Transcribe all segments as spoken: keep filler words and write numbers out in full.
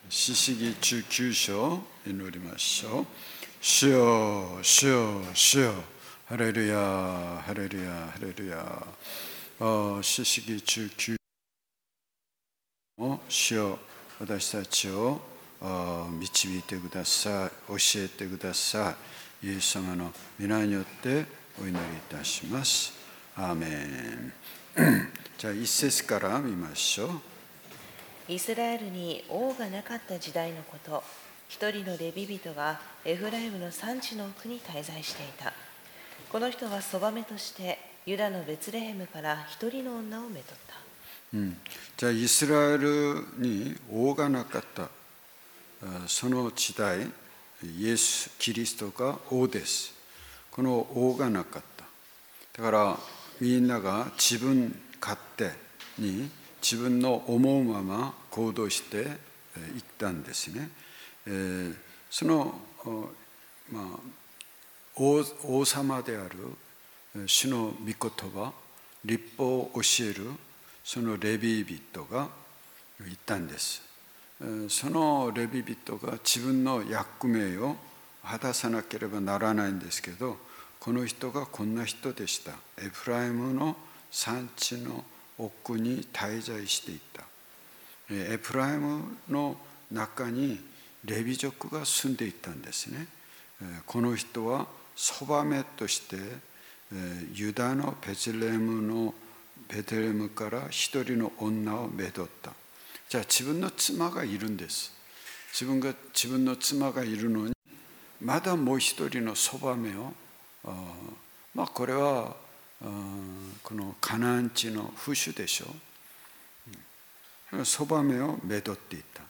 詩詩記中きゅう章祈りましょう。主よ、主よ、主よ、ハレルヤ、ハレルヤ、ハレルヤ。詩詩記中きゅう章、主よ、私たちを導いてください、教えてください。イエス様の皆によってお祈りいたします。アーメン。じゃあ一節から見ましょう。 イスラエルに王がなかった時代のこと、一人のレビ人がエフライムの山地の奥に滞在していた。この人はそばめとしてユダのベツレヘムから一人の女をめとった。 うん、じゃあイスラエルに王がなかったその時代、イエス・キリストが王です。この王がなかった。だからみんなが自分勝手に自分の思うまま行動していったんですね。えー、その、まあ、王、王様である主の御言葉、律法を教えるそのレビ人が言ったんです。そのレビ人が自分の役目を果たさなければならないんですけど、この人がこんな人でした。エフライムの山地の奥に滞在していた。エフライムの中にレビ族が住んでいたんですね。この人はそばめとしてユダのベツレヘムのベツレヘムから一人の女をめとった。じゃあ自分の妻がいるんです。自分が自分の妻がいるのにまだもう一人のそばめを、あまあこれはこのカナン地の風習でしょう。そばめをめとっていた。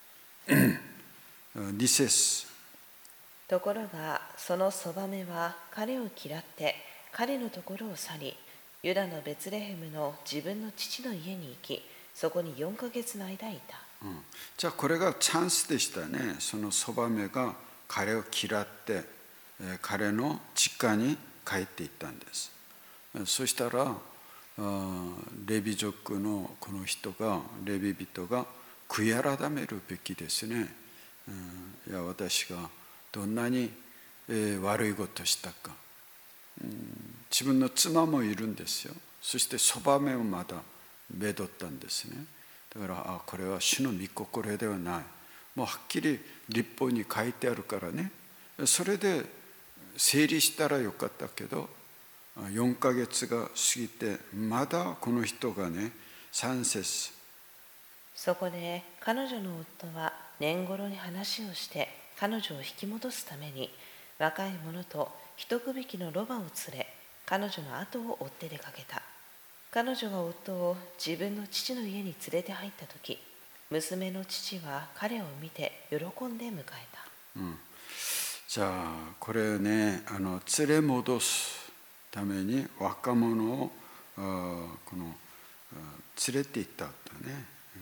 に節。 ところがそのそばめは彼を嫌って彼のところを去り、ユダのベツレヘムの自分の父の家に行き、そこによんかげつの間いた。 うん、じゃあこれがチャンスでしたね。そのそばめが彼を嫌って、えー、彼の実家に帰っていったんです。そしたらレビ族のこの人がレビ人が悔い改めるべきですね。うん、いや私がどんなに、えー、悪いことをしたか、うん、自分の妻もいるんですよ。そしてそばめをまためとったんですね。だからあこれは主の御心ではない。もうはっきり律法に書いてあるからね。それで整理したらよかったけど、よんかげつが過ぎてまだこの人がね、さん節。 そこで彼女の夫は年頃に話をして彼女を引き戻すために若い者と一区引きのロバを連れ、彼女の後を追って出かけた。彼女が夫を自分の父の家に連れて入ったとき、娘の父は彼を見て喜んで迎えた。 うん、じゃあこれね、あの連れ戻すために若者をこの連れて行ったとね、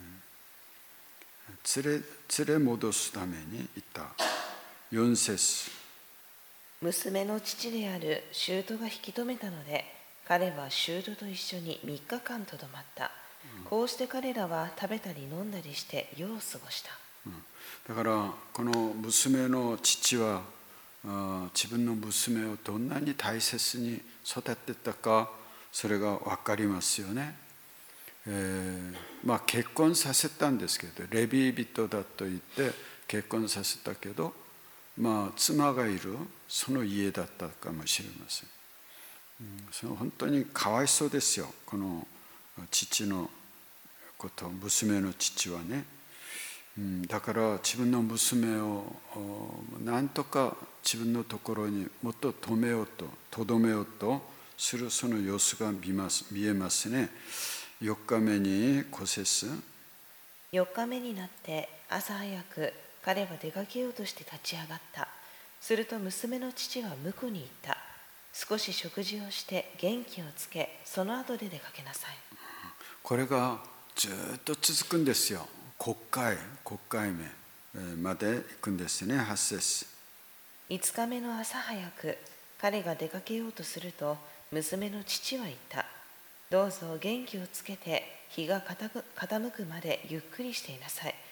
連れ連れ戻すために行った。よん節。 娘の父であるシュートが引き止めたので、彼はシュートと一緒にみっかかんとどまった。こうして彼らは食べたり飲んだりして夜を過ごした。 うん、だからこの娘の父は自分の娘をどんなに大切に育てたか、それが分かりますよね。えー、まあ結婚させたんですけど、レビ人だと言って結婚させたけど、まあ妻がいるその家だったかもしれません。うん、その本当にかわいそうですよ、この父のこと、娘の父はね。うん、だから自分の娘をなんとか自分のところにもっと止めようと、とどめようとするその様子が見ます、見えますね。よっかめにご節。 よっかめになって朝早く彼は出かけようとして立ち上がった。すると娘の父は婿に言った。少し食事をして元気をつけ、その後で出かけなさい。 これがずっと続くんですよ。国会、国会目まで行くんですね。はち節。 いつかめの朝早く彼が出かけようとすると、娘の父は言った。どうぞ元気をつけて日が傾くまでゆっくりしていなさい。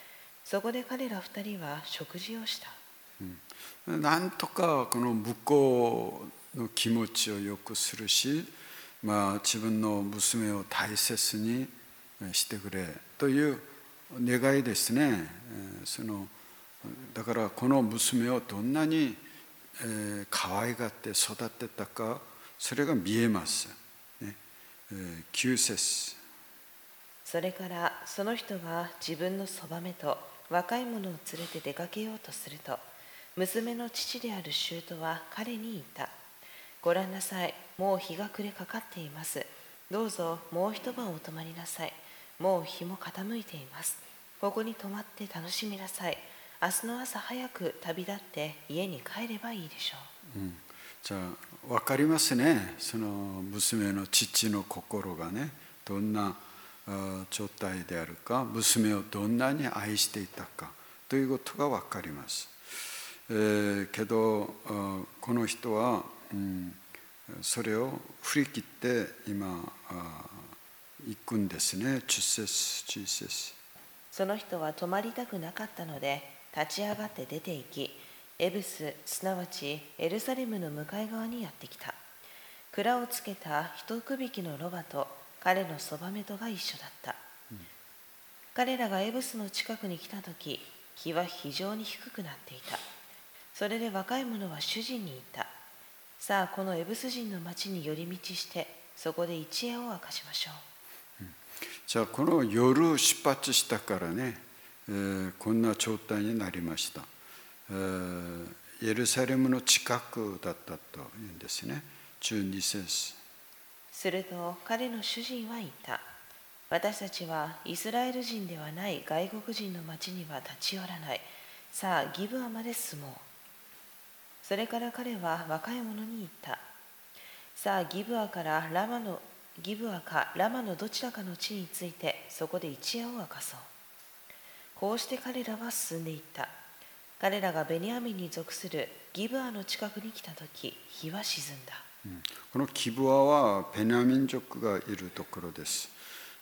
そこで彼ら二人は食事をした。 なんとかこの向こうの気持ちをよくするし、まあ、自分の娘を大切にしてくれという願いですね。そのだからこの娘をどんなに可愛がって育てたか、それが見えます。きゅう節。 それからその人が自分のそばめと若い者を連れて出かけようとすると、娘の父である舅は彼に言った。ご覧なさい、もう日が暮れかかっています。どうぞもう一晩お泊まりなさい。もう日も傾いています。ここに泊まって楽しみなさい。明日の朝早く旅立って家に帰ればいいでしょう。 うん、じゃあ分かりますね。その娘の父の心がね、どんな状態であるか、娘をどんなに愛していたかということが分かります。えー、けどこの人は、うん、それを振り切って今行くんですね。じゅっ節、じゅっ節。 その人は泊まりたくなかったので立ち上がって出て行き、エブス、すなわちエルサレムの向かい側にやってきた。蔵をつけた一区引きのロバと彼のそばめとが一緒だった。うん、彼らがエブスの近くに来たとき、日は非常に低くなっていた。それで若い者は主人に言った。さあ、このエブス人の町に寄り道して、そこで一夜を明かしましょう。 うん、じゃあこの夜出発したからね、えー、こんな状態になりました。えー、エルサレムの近くだったというんですね。じゅうに節。 すると彼の主人は言った。私たちはイスラエル人ではない外国人の町には立ち寄らない。さあ、ギブアまで進もう。それから彼は若い者に言った。さあ、ギブアからラマのギブアかラマのどちらかの地について、そこで一夜を明かそう。こうして彼らは進んでいった。彼らがベニヤミンに属するギブアの近くに来たとき、日は沈んだ。 うん、このギブアはベニヤミン族がいるところです。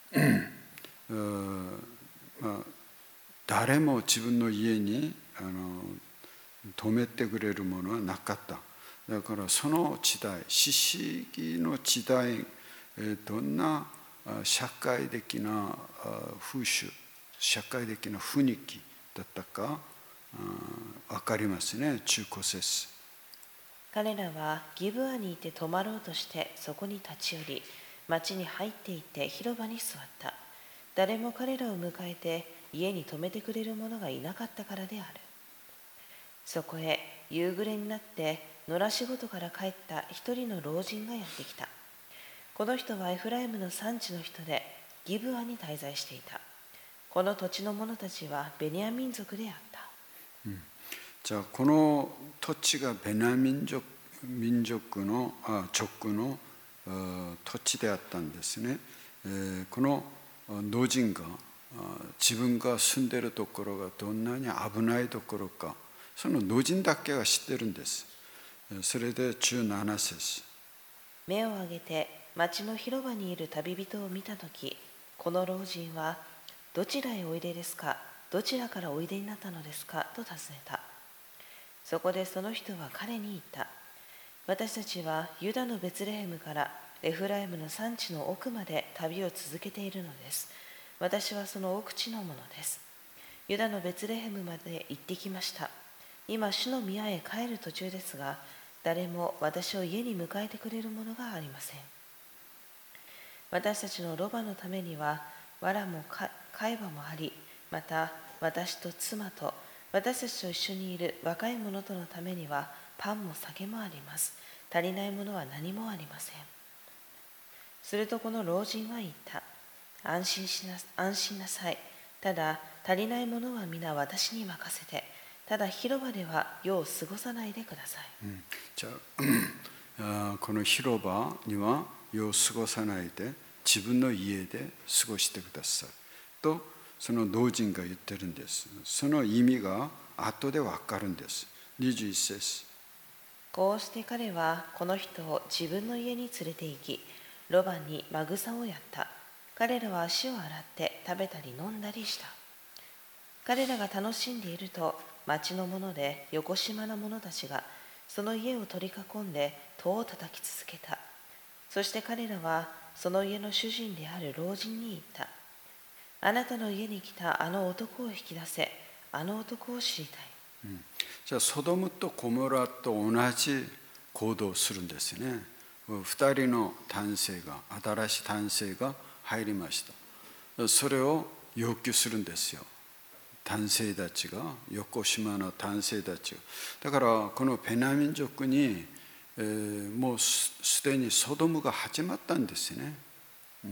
まあ、誰も自分の家にあの泊めてくれるものはなかった。だからその時代、四世紀の時代、どんな社会的な風習、社会的な雰囲気だったか分かりますね。じゅうご節。 彼らはギブアにいて泊まろうとしてそこに立ち寄り、町に入っていって広場に座った。誰も彼らを迎えて家に泊めてくれる者がいなかったからである。そこへ夕暮れになって野良仕事から帰った一人の老人がやってきた。この人はエフライムの産地の人でギブアに滞在していた。この土地の者たちはベニヤミン族であった。 うん、じゃあこの土地がベニヤミン族民族のあ族の土地であったんですね。えー、この老人が自分が住んでいるところがどんなに危ないところか、その老人だけは知ってるんです。それでじゅうなな節。 目を上げて町の広場にいる旅人を見たとき、この老人はどちらへおいでですか、どちらからおいでになったのですかと尋ねた。そこでその人は彼に言った。私たちはユダのベツレヘムからエフライムの産地の奥まで旅を続けているのです。私はその奥地のものです。ユダのベツレヘムまで行ってきました。今主の宮へ帰る途中ですが、誰も私を家に迎えてくれるものがありません。私たちのロバのためには藁も貝羽もあり、また私と妻と私たちと一緒にいる若い者とのためにはパンも酒もあります。足りないものは何もありません。するとこの老人は言った。安心しな、安心なさい。ただ足りないものは皆私に任せて、ただ広場では夜を過ごさないでください。 うん、じゃあこの広場には夜を過ごさないで自分の家で過ごしてくださいとその老人が言ってるんです。その意味が後で分かるんです。にじゅういち節。 こうして彼はこの人を自分の家に連れて行き、ロバにマグサをやった。彼らは足を洗って食べたり飲んだりした。 彼らが楽しんでいると、町の者でよこしまな者たちがその家を取り囲んで戸を叩き続けた。そして彼らはその家の主人である老人に言った。あなたの家に来たあの男を引き出せ。あの男を知りたい。 うん、じゃあソドムとゴモラと同じ行動をするんですね。二人の男性が、新しい男性が入りました。それを要求するんですよ。男性たちが、横島の男性たちが。だからこのベナ民族に、えー、もうすでにソドムが始まったんですね。うん、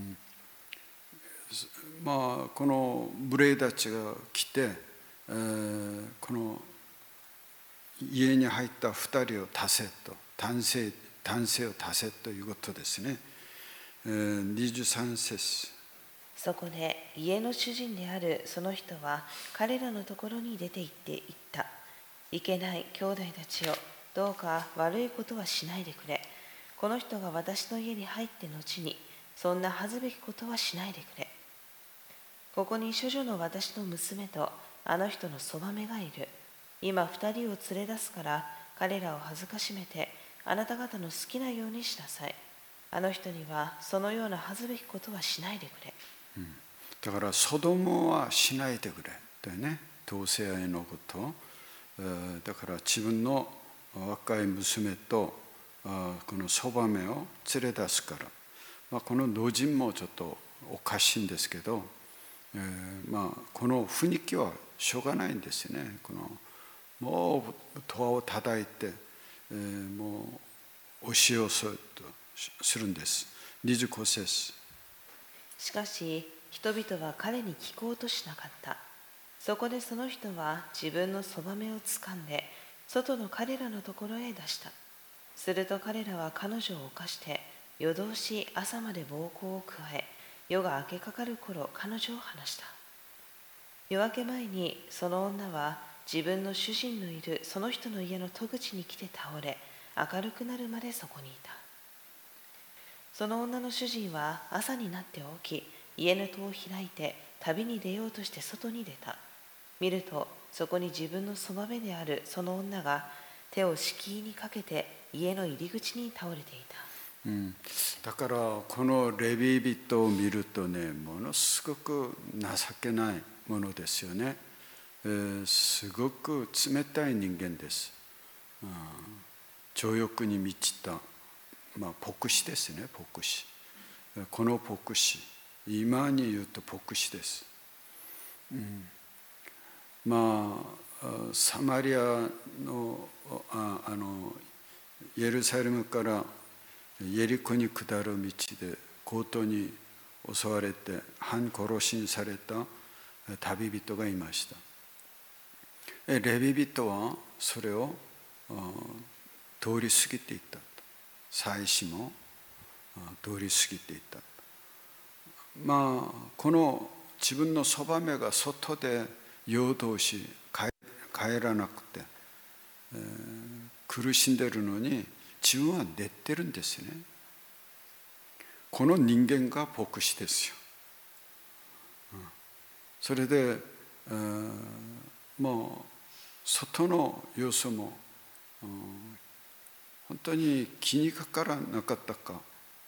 まあこの奴隷たちが来て、えー、この家に入った二人を足せと、男性男性を足せということですね。えー、にじゅうさん節。 そこで家の主人であるその人は彼らのところに出て行って言った。いけない兄弟たちよ、どうか悪いことはしないでくれ。この人が私の家に入って後にそんな恥ずべきことはしないでくれ。ここに処女の私の娘とあの人のそばめがいる。今二人を連れ出すから彼らを恥ずかしめてあなた方の好きなようにしなさい。あの人にはそのような恥ずべきことはしないでくれ。 うん、だからソドムはしないでくれというね、同性愛のこと。だから自分の若い娘とこのそばめを連れ出すから、まあ、この老人もちょっとおかしいんですけど、えー、まあこの雰囲気はしょうがないんですよね。このもう戸を叩いて、えー、もう押し寄せとするんです。にじゅうご節。 しかし人々は彼に聞こうとしなかった。そこでその人は自分のそばめをつかんで外の彼らのところへ出した。すると彼らは彼女を犯して夜通し朝まで暴行を加え、夜が明けかかる頃彼女を離した。夜明け前にその女は自分の主人のいるその人の家の戸口に来て倒れ、明るくなるまでそこにいた。その女の主人は朝になって起き、家の戸を開いて旅に出ようとして外に出た。見るとそこに自分のそばめであるその女が手を敷居にかけて家の入り口に倒れていた。 うん、だからこのレビ人を見るとね、ものすごく情けないものですよね。えー、すごく冷たい人間です。うん、情欲に満ちた、まあ、牧師ですね。牧師、この牧師、今に言うと牧師です。うん、まあサマリアの、ああのエルサレムからエリコに下る道で強盗に襲われて半殺しにされた旅人がいました。レビ人はそれを通り過ぎていった。祭司も通り過ぎていった。まあこの自分のそばめが外で夜通し帰らなくて、えー、苦しんでるのに自分は寝てるんですね。この人間が牧師ですよ。うん、それで、えー、もう外の様子も、うん、本当に気にかからなかったか、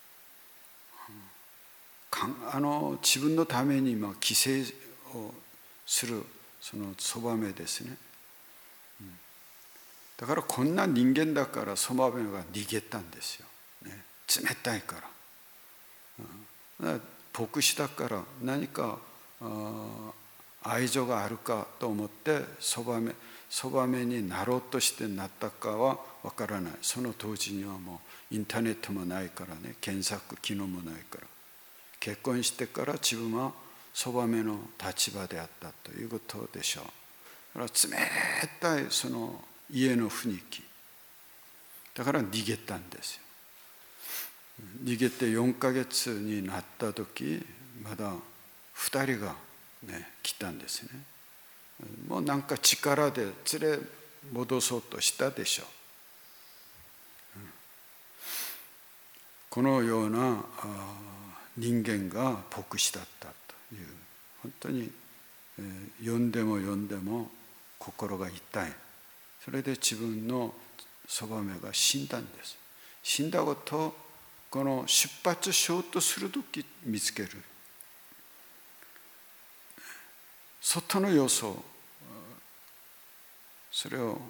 うん、あの自分のために今犠牲をするそのそばめですね。うん、だからこんな人間だからそばめが逃げたんですよ、ね、冷たいから。うん、牧師だから何か愛情があるかと思ってそばめそばめになろうとしてなったかはわからない。その当時にはもうインターネットもないからね、検索機能もないから。結婚してから自分はそばめの立場であったということでしょう。だから冷たいその家の雰囲気だから逃げたんですよ。逃げてよんかげつになった時、まだふたりが、ね、来たんですね。もうなんか力で連れ戻そうとしたでしょう。このような人間が牧師だったという、本当に読んでも読んでも心が痛い。それで自分のそばめが死んだんです。死んだことをこの出発しようとするとき見つける。外の要素、それを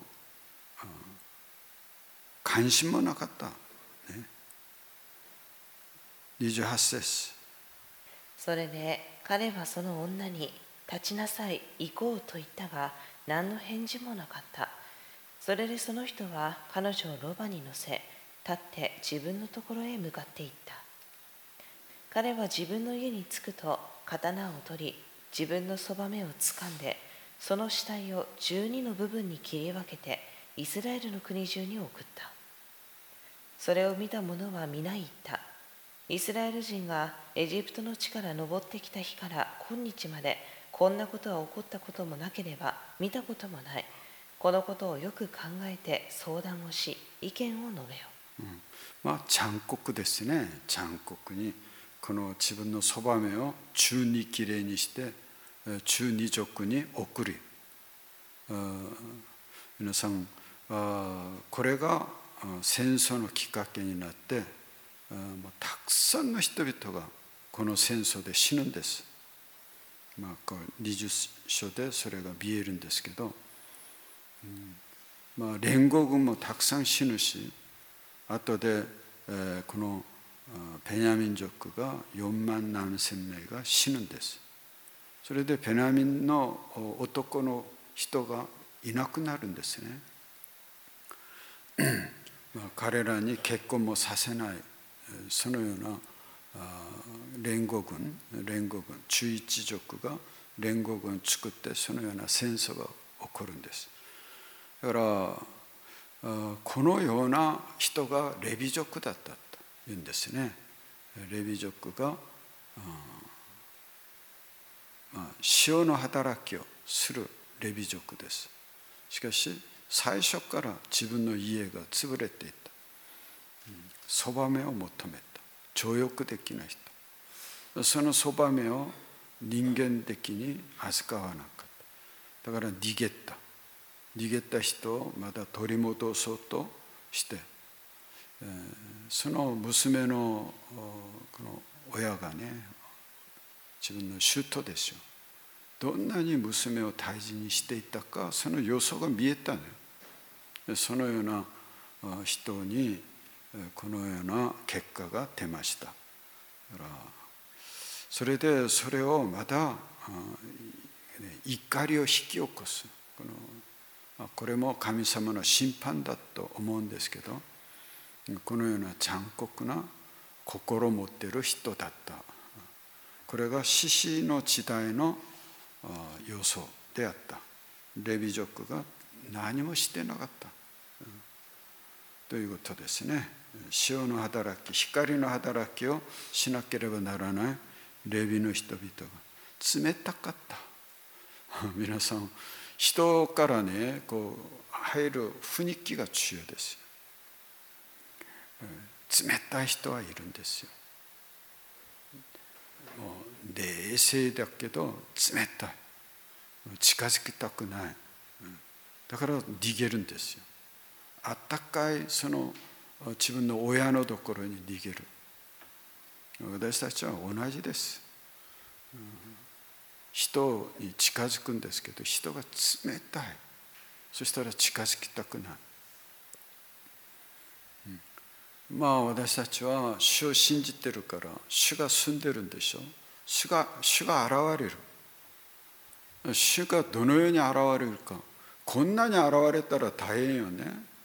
関心もなかった。にじゅうはち節。 それで彼はその女に立ちなさい、行こうと言ったが、何の返事もなかった。それでその人は彼女をロバに乗せ、立って自分のところへ向かっていった。彼は自分の家に着くと刀を取り、自分のそばめをつかんで、その死体を十二の部分に切り分けて、イスラエルの国中に送った。それを見た者は皆言った。イスラエル人がエジプトの地から登ってきた日から今日まで、こんなことは起こったこともなければ見たこともない。このことをよく考えて相談をし、意見を述べよう。うん、まあ残酷ですね。残酷にこの自分のそばめを十二きれいにして十二族に送り、皆さんこれが戦争のきっかけになって、たくさんの人々がこの戦争で死ぬんです。まあ、にじゅう章でそれが見えるんですけど、うんまあ、連合軍もたくさん死ぬし、後で、えー、このベニヤミン族がよんまんななせんめいが死ぬんです。それでベニヤミンの男の人がいなくなるんですね。まあ、彼らに結婚もさせない、そのような連合軍、連合軍、中一族が連合軍を作って、そのような戦争が起こるんです。だからこのような人がレビ族だったというんですね。レビ族が、まあ、塩の働きをするレビ族です。しかし最初から自分の家が潰れていた。そばめを求めた。情欲的な人。そのそばめを人間的に扱わなかった。だから逃げた。逃げた人をまた取り戻そうとして、その娘のこの親がね、自分の舅ですよ。どんなに娘を大事にしていたか、その様子が見えたのよ。そのような人にこのような結果が出ました。だからそれでそれをまた怒りを引き起こす。このこれも神様の審判だと思うんですけど、このような残酷な心を持っている人だった。これが士師の時代の要素であった。レビ族が何もしてなかった、うん、ということですね。塩の働き、光の働きをしなければならないレビの人々が冷たかった皆さん、人からねこう入る雰囲気が強いですよ。冷たい人はいるんですよ。もう冷静だけど冷たい、近づきたくない、だから逃げるんですよ。あったかいその自分の親のところに逃げる。私たちは同じです。人に近づくんですけど、人が冷たい。そしたら近づきたくない。うん、まあ私たちは主を信じてるから、主が住んでるんでしょ。主が、主が現れる。主がどのように現れるか。こんなに現れたら大変よね。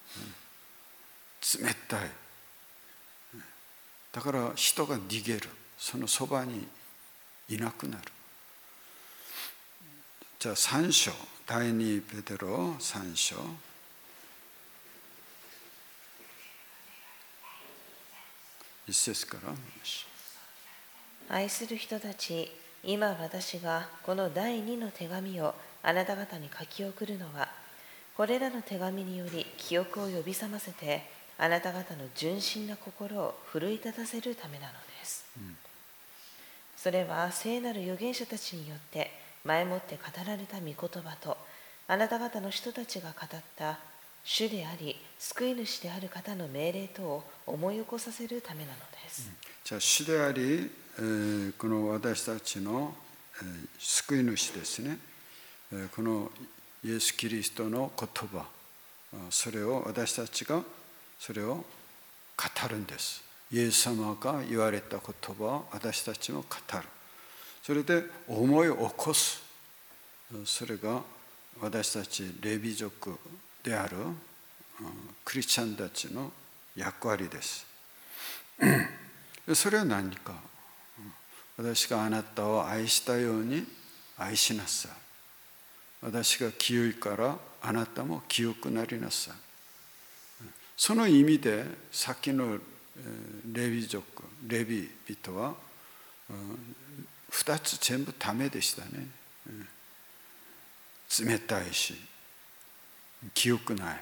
冷たい。だから人が逃げる。そのそばにいなくなる。じゃあさん章、第二ペテロさん章。一節から。 愛する人たち、今私がこの第二の手紙をあなた方に書き送るのは、これらの手紙により記憶を呼び覚ませて、あなた方の純真な心を奮い立たせるためなのです。うん、それは聖なる預言者たちによって前もって語られた御言葉と、あなた方の人たちが語った主であり救い主である方の命令とを思い起こさせるためなのです。 じゃあ主であり、えー、この私たちの、えー、救い主ですね。えー、このイエス・キリストの言葉、それを私たちがそれを語るんです。イエス様が言われた言葉を私たちも語る。それで思い起こす。それが私たちレビ族であるクリスチャンたちの役割です。それは何か。私があなたを愛したように愛しなさい。私が清いからあなたも清くなりなさい。その意味でさっきのレビ族、レビ人は二つ全部ダメでしたね。冷たいし清くない。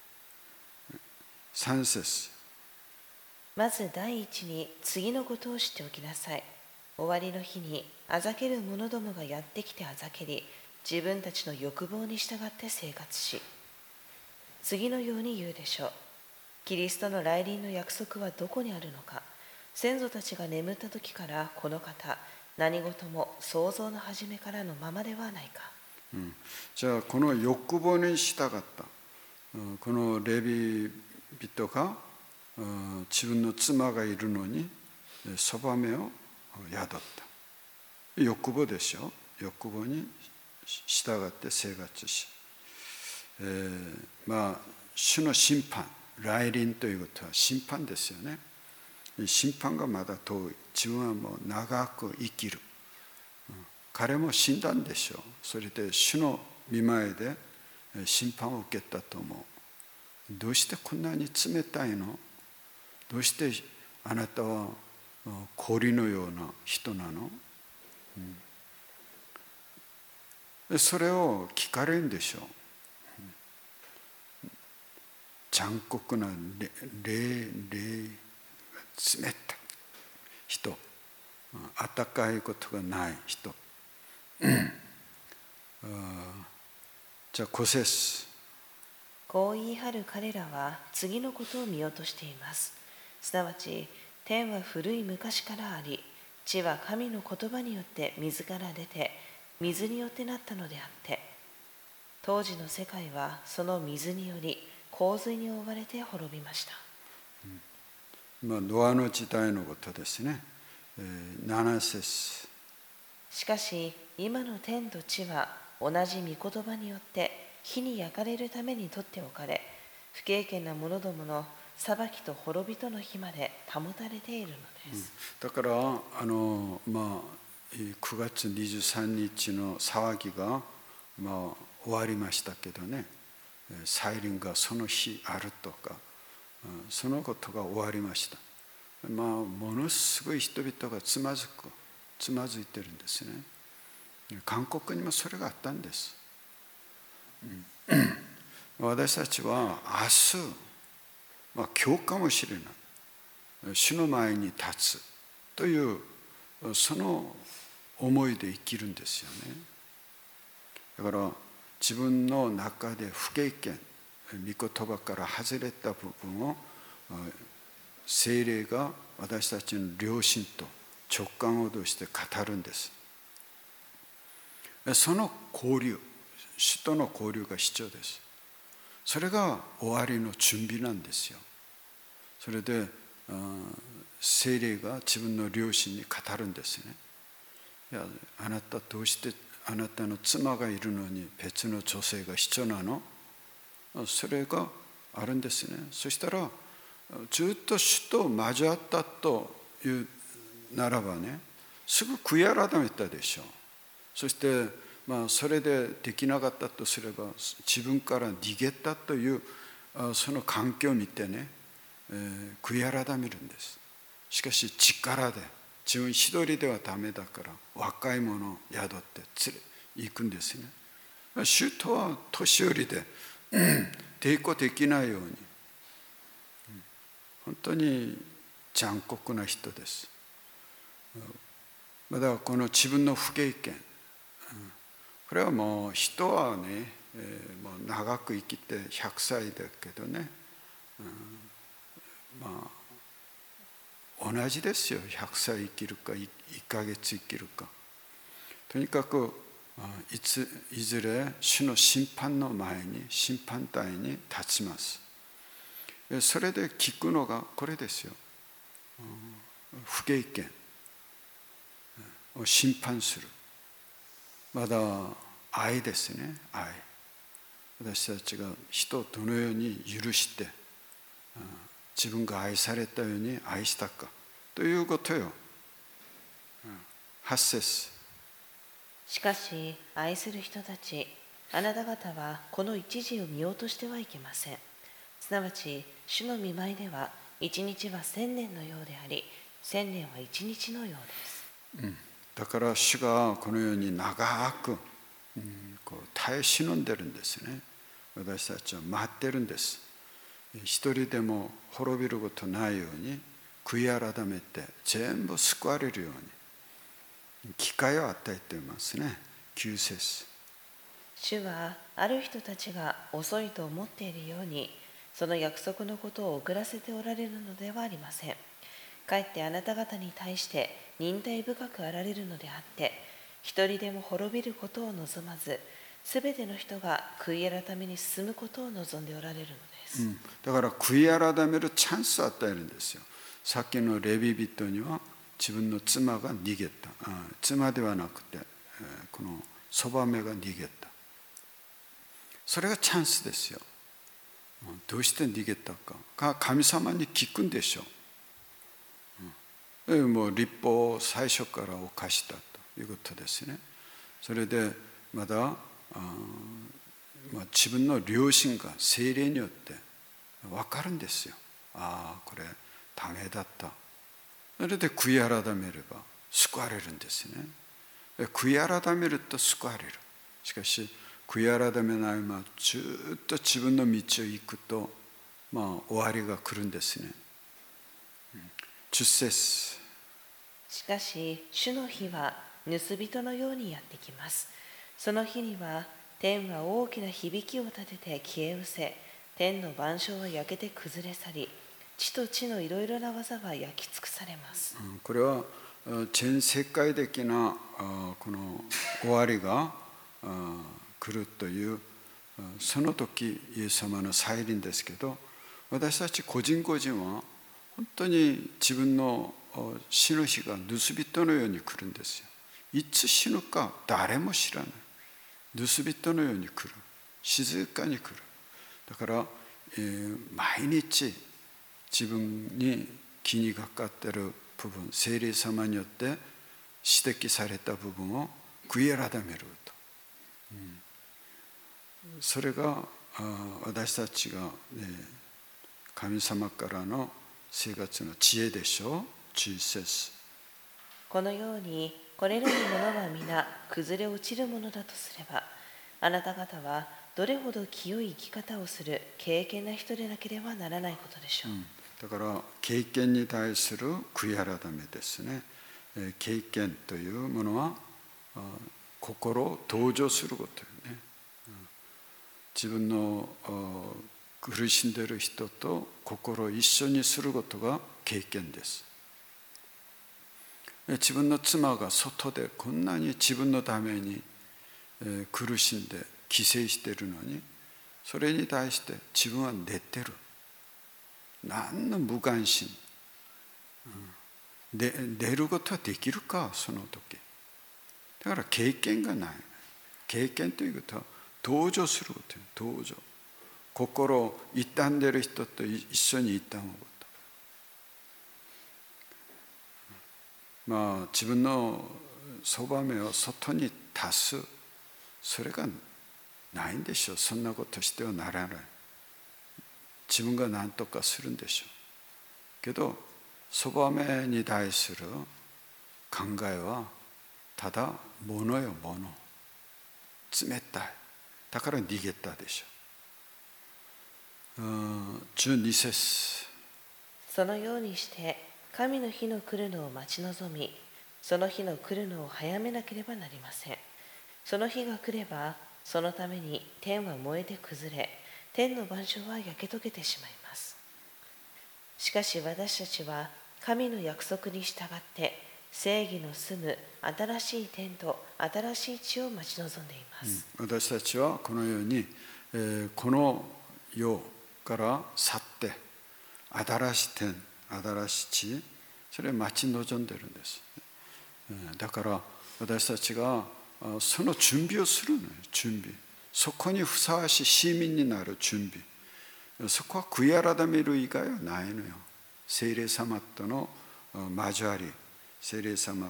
三節。 まず第一に次のことを知っておきなさい。終わりの日にあざける者どもがやってきてあざけり、自分たちの欲望に従って生活し、次のように言うでしょう。キリストの来臨の約束はどこにあるのか。先祖たちが眠った時からこの方、何事も創造の初めからのままではないか。 うん、じゃあこの欲望に従った、このレビ人が自分の妻がいるのにそばめを宿った。欲望でしょ。欲望に従って生活し、えー、まあ主の審判、来臨ということは審判ですよね。審判がまだ遠い。自分はもう長く生きる。彼も死んだんでしょう。それで主の御前で審判を受けたと思う。どうしてこんなに冷たいの？どうしてあなたは氷のような人なの？うん、それを聞かれるんでしょう。残酷な霊、霊、冷たい人、温かいことがない人。じゃあご節。 こう言い張る彼らは次のことを見落としています。すなわち天は古い昔からあり、地は神の言葉によって水から出て水によってなったのであって、当時の世界はその水により洪水に覆われて滅びました。 うん、まあ、ノアの時代のことですね。えー、なな節。 しかし今の天と地は同じ御言葉によって火に焼かれるために取っておかれ、不敬虔な者どもの裁きと滅びとの日まで保たれているのです。 うん、だからあの、まあ、くがつにじゅうさんにちの騒ぎが、まあ、終わりましたけどね、再臨がその日あるとか、そのことが終わりました。まあ、ものすごい人々がつまずくつまずいてるんですね。韓国にもそれがあったんです。うん、私たちは明日、まあ、今日かもしれない主の前に立つというその思いで生きるんですよね。だから自分の中で不経験、御言葉から外れた部分を聖霊が私たちの良心と直感を通して語るんです。その交流、主との交流が必要です。それが終わりの準備なんですよ。それで聖霊が自分の良心に語るんですね。いや、あなたどうしてあなたの妻がいるのに別の女性が必要なの？それがあるんですね。そしたらずっと主と交わったというならばね、すぐ悔い改めたでしょう。そしてまあそれでできなかったとすれば自分から逃げたというその環境を見てね、えー、悔い改めるんです。しかし力で自分一人ではダメだから若い者を宿って連れ行くんですね。主とは年寄りで抵抗できないように、本当に残酷な人です。まだこの自分の不経験、 これはもう人はね、えー、もう長く生きてひゃくさいだけどね、うん、まあ同じですよ。ひゃくさい生きるかいっかげつ生きるか。とにかくいついずれ主の審判の前に審判台に立ちます。それで聞くのがこれですよ。不経験を審判する。まだ愛ですね。愛。私たちが人をどのように許して自分が愛されたように愛したかということよ。はち節。 しかし愛する人たち、あなた方はこの一時を見落としてはいけません。すなわち主の御前では一日は千年のようであり、千年は一日のようです。 うん、だから主がこのように長く、うん、こう耐え忍んでるんですね。私たちは待ってるんです。一人でも滅びることないように悔い改めて全部救われるように機会を与えていますね。きゅう節。 主はある人たちが遅いと思っているように、その約束のことを遅らせておられるのではありません。かえってあなた方に対して忍耐深くあられるのであって、一人でも滅びることを望まず、すべての人が悔い改めに進むことを望んでおられるのです。 うん、だから悔い改めるチャンスを与えるんですよ。さっきのレビ人には自分の妻が逃げた。あ、妻ではなくて、このそばめが逃げた。それがチャンスですよ。どうして逃げたか。神様に聞くんでしょう。うん、もう律法を最初から犯したということですね。それでまだあ、まあ、自分の良心が聖霊によって分かるんですよ。ああ、これダメだった。それで悔い改めれば救われるんですね。悔い改めると救われる。しかし悔い改めないままずっと自分の道を行くと、まあ、終わりが来るんですね。じゅっ節。 しかし主の日は盗人のようにやってきます。その日には天は大きな響きを立てて消え失せ、天の万象は焼けて崩れ去り、地と地のいろいろな技は焼き尽くされます。 これは全世界的なこの終わりが来るというその時イエス様の再臨ですけど、私たち個人個人は本当に自分の死ぬ日が盗人のように来るんですよ。いつ死ぬか誰も知らない。盗人のように来る。静かに来る。だから、えー、毎日自分に気にかかっている部分、聖霊様によって指摘された部分を悔い改めると、うん、それが私たちが、ね、神様からの生活の知恵でしょう。じゅういち節。 このようにこれらのものは皆崩れ落ちるものだとすれば、あなた方はどれほど清い生き方をする敬虔な人でなければならないことでしょう。うん、 だから敬虔に対する悔い改めですね。敬虔というものは心を同情することよね。自分の苦しんでいる人と心を一緒にすることが敬虔です。自分の妻が外でこんなに自分のために苦しんで犠牲しているのに、それに対して自分は寝てる。何の無関心。で寝ることはできるか、その時。だから経験がない。経験ということは同情することよ。同情。心を傷んでいる人と一緒に傷むこと。まあ自分のそばめを外に出す、それがないんでしょう。そんなことしてはならない。自分が何とかするんでしょうけど、そばめに対する考えはただ物よ物。冷たい。だから逃げたでしょう。じゅうに節。 そのようにして神の日の来るのを待ち望み、その日の来るのを早めなければなりません。 その日が来れば、そのために天は燃えて崩れ、天の万象は焼け溶けてしまいます。しかし私たちは神の約束に従って正義の住む新しい天と新しい地を待ち望んでいます。 私たちはこのように、えー、この世から去って新しい天、新しい地、それを待ち望んでいるんです。だから私たちがその準備をするのよ。準備。そこにふさわしい市民になる準備。そこは悔い改める以外はないのよ。聖霊様との交わり、聖霊様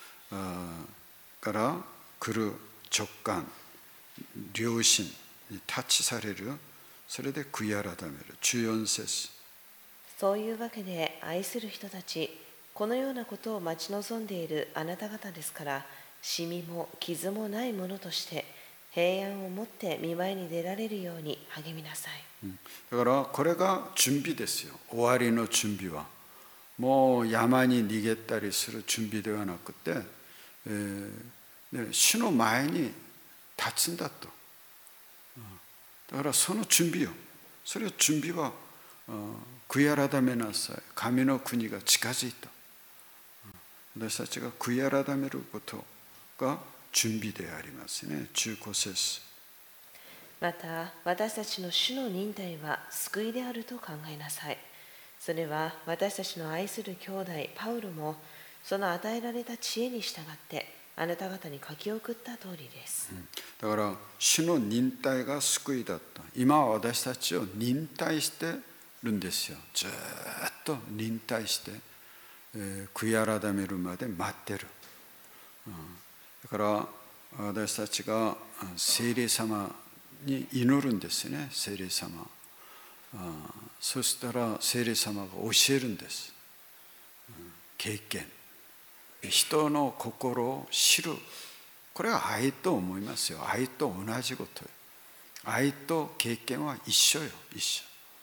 から来る直感、良心にタッチされる。それで悔い改める。じゅうよん節。 そういうわけで愛する人たち、このようなことを待ち望んでいるあなた方ですから、シミも傷もないものとして平安を持って御前に出られるように励みなさい。 だからこれが準備ですよ。終わりの準備はもう山に逃げたりする準備ではなくて、えーね、主の前に立つんだと。だからその準備を、それを準備は悔い改めなさい。神の国が近づいた。私たちが悔い改めることが準備でありますね。じゅうご節。 また私たちの主の忍耐は救いであると考えなさい。それは私たちの愛する兄弟パウロもその与えられた知恵に従ってあなた方に書き送った通りです。 だから主の忍耐が救いだった。今は私たちを忍耐してるんですよ。ずっと忍耐して、えー、悔い改めるまで待ってる。うん、だから私たちが聖霊様に祈るんですね。聖霊様。あそしたら聖霊様が教えるんです。うん、経験。人の心を知る。これは愛と思いますよ。愛と同じことよ。愛と経験は一緒よ。一緒。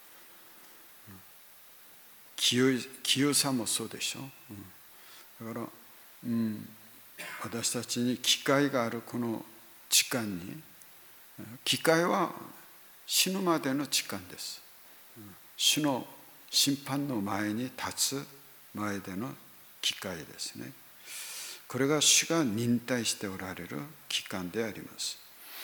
清い、清さもそうでしょ。うん、だから、うん、私たちに機会があるこの時間に、機会は死ぬまでの時間です。主の審判の前に立つ前での機会ですね。これが主が忍耐しておられる期間であります。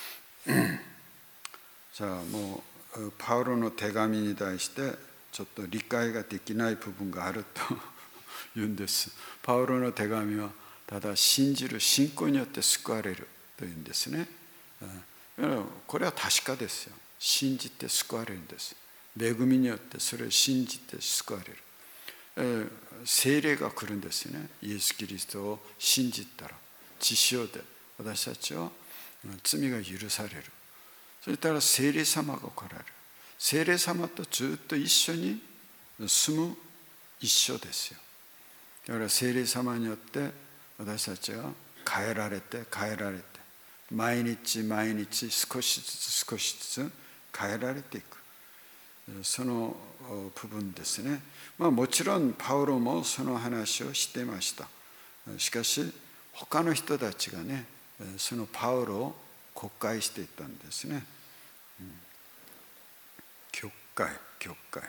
じゃあもうパウロの手紙に対してちょっと理解ができない部分があると言うんです。パウロの手紙はただ信じる信仰によって救われるというんですね。これは確かですよ。信じて救われるんです。恵みによってそれを信じて救われる。聖霊が来るんですよね。イエス・キリストを信じたら血潮で私たちは罪が許される。そしたら聖霊様が来られる。聖霊様とずっと一緒に住む一緒ですよ。だから聖霊様によって私たちは変えられて変えられて毎日毎日少しずつ少しずつ変えられていく。その部分ですね。まあもちろんパウロもその話をしていました。しかし他の人たちがね、そのパウロを告解していったんですね。うん、曲解、曲解。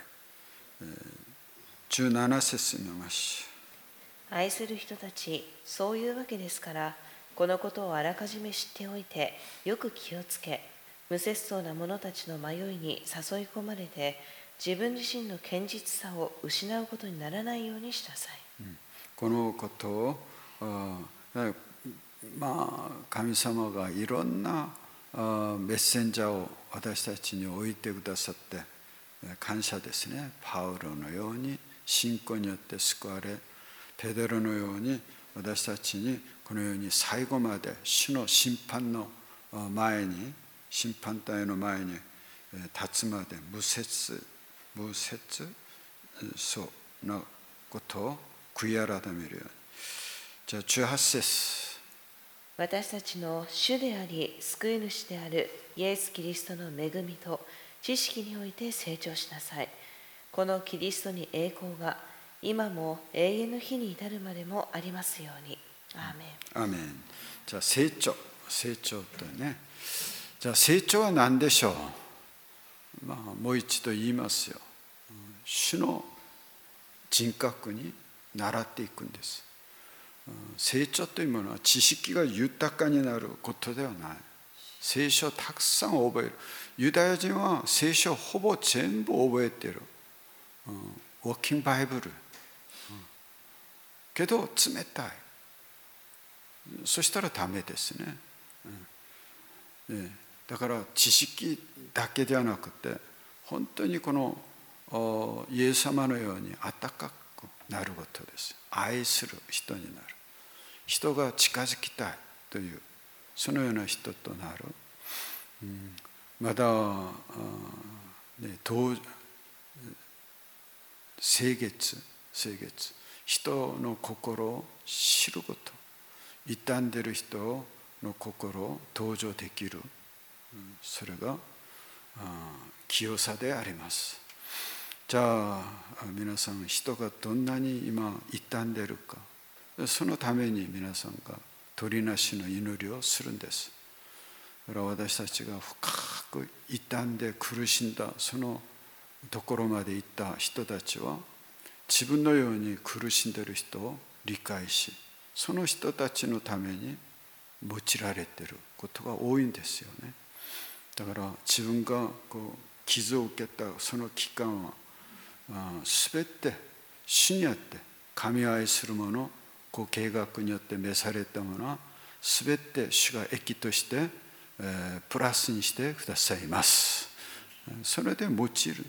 じゅうなな節見ましょう。 愛する人たち、そういうわけですから、このことをあらかじめ知っておいて、よく気をつけ、無節操な者たちの迷いに誘い込まれて、自分自身の堅実さを失うことにならないようにしなさい。 うん、このことを、あまあ、神様がいろんなメッセンジャーを私たちに置いてくださって感謝ですね。パウロのように信仰によって救われ、ペテロのように私たちにこのように最後まで主の審判の前に審判台の前に立つまで無節無節操なことを悔い改めるように。じゃあじゅうはち節。 私たちの主であり救い主であるイエス・キリストの恵みと知識において成長しなさい。このキリストに栄光が今も永遠の日に至るまでもありますように。アーメン。 アーメン。じゃあ成長成長とね。じゃあ成長は何でしょう。まあ、もう一度言いますよ。主の人格に習っていくんです。成長というものは知識が豊かになることではない。聖書をたくさん覚える。ユダヤ人は聖書をほぼ全部覚えている。ウォーキングバイブル。けど冷たい。そしたらダメですね。だから知識だけではなくて、本当にこのイエス様のように温かくなることです。愛する人になる。人が近づきたいというそのような人となる。うん、まだ、ね、清潔清潔人の心を知ること、傷んでいる人の心を登場できる、それが清さであります。じゃあ皆さん、人がどんなに今傷んでいるか、そのために皆さんが取りなしの祈りをするんです。だから私たちが深く傷んで苦しんだそのところまで行った人たちは、自分のように苦しんでいる人を理解し、その人たちのために用いられていることが多いんですよね。だから自分がこう傷を受けたその期間はすべて主にあって、神を愛する者、こう計画によって召されたものはすべて主が益として、えー、プラスにしてくださいます。それで用いる。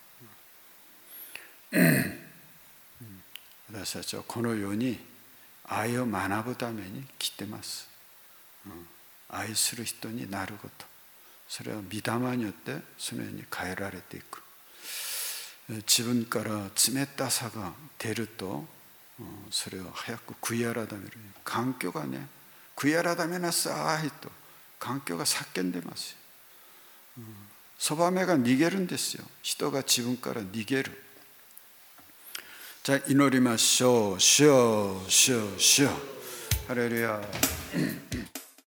私たちはこの世に愛を学ぶために来てます。愛する人になること、それは御霊によってそのように変えられていく。自分から冷たさが出ると、それを早く悔い改める。環境がね、悔い改めなさいと環境が叫んでますよ。そばめが逃げるんですよ。人が自分から逃げる。じゃあ祈りましょう。主よ、主よ、主よ。ハレルヤ。